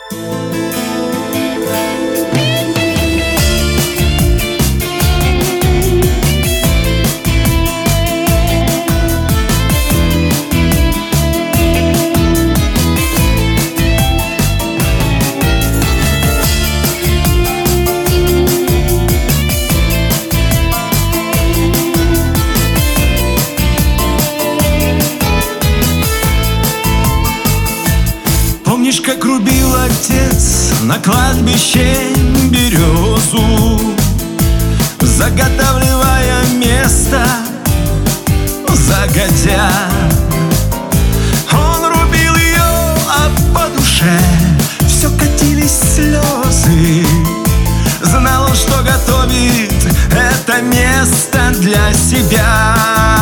Помнишь, как рубил отец на кладбище березу, заготавливая место загодя? Он рубил ее, а по душе все катились слезы. Знал он, что готовит это место для себя.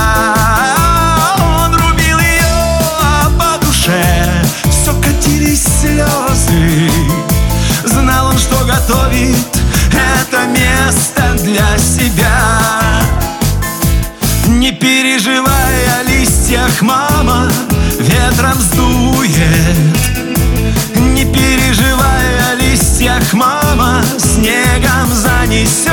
Он рубил ее, а по душе все катились слезы. Знал он, что готовит это место для себя. Не переживай о листьях, мама, ветром сдует. Не переживай о листьях, мама, снегом занесет.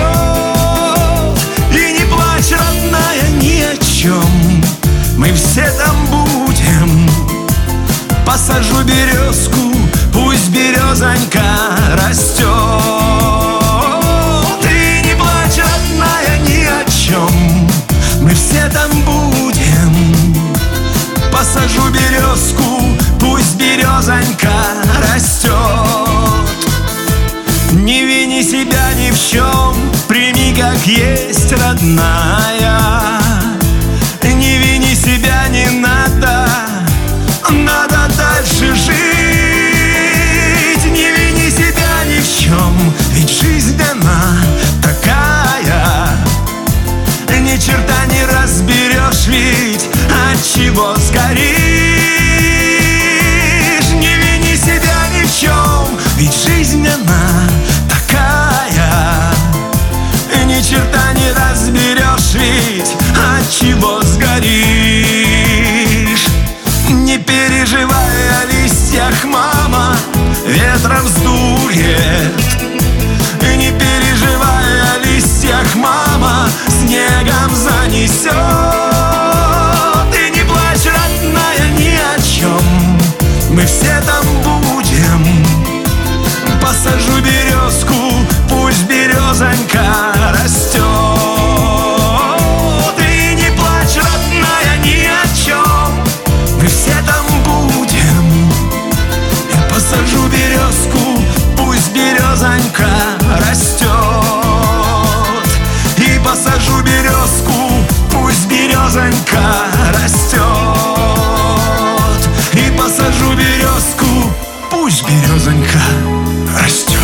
И не плачь, родная, ни о чем, мы все там будем. Посажу березку, пусть березонька растет. И не плачь, родная, ни о чем, мы все там будем. Посажу березку, пусть березонька растет. Не вини себя ни в чем, прими как есть, родная. Не вини себя, не надо, надо дальше жить. Не вини себя ни в чем, ведь жизнь она такая. Ни черта не разберешь, ведь от чего сгоришь. Не вини себя ни в чем, ведь жизнь она такая. Ни черта не разберешь, ведь от чего сгоришь. Не переживай о листьях, мама, ветром сдует. Не переживай о листьях, мама, снегом занесет. И не плачь, родная, ни о чем, мы все там будем. Посажу березку, пусть березонька растет. И не плачь, родная, ни о чем, мы все там будем. Я посажу березку, пусть березонька растет. И посажу березку, пусть березонька растет. И посажу березку, пусть березонька растет.